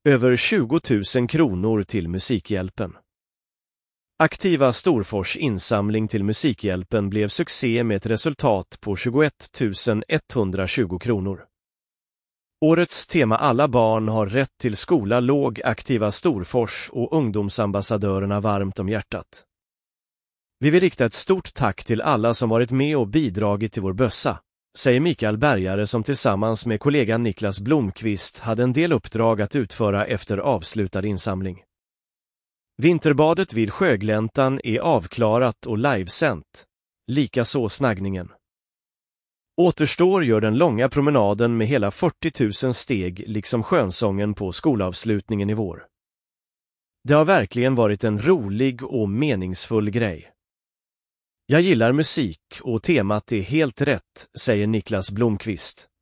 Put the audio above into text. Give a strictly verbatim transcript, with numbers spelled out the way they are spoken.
Över tjugo tusen kronor till Musikhjälpen. Aktiva Storfors insamling till Musikhjälpen blev succé med ett resultat på tjugoett tusen etthundratjugo kronor. Årets tema Alla barn har rätt till skola låg Aktiva Storfors och ungdomsambassadörerna varmt om hjärtat. Vi vill rikta ett stort tack till alla som varit med och bidragit till vår bössa, säger Mikael Bergare som tillsammans med kollegan Niklas Blomqvist hade en del uppdrag att utföra efter avslutad insamling. Vinterbadet vid Sjögläntan är avklarat och livesänt, likaså snaggningen. Återstår gör den långa promenaden med hela fyrtio tusen steg liksom skönsången på skolavslutningen i vår. Det har verkligen varit en rolig och meningsfull grej. Jag gillar musik och temat är helt rätt, säger Niklas Blomqvist.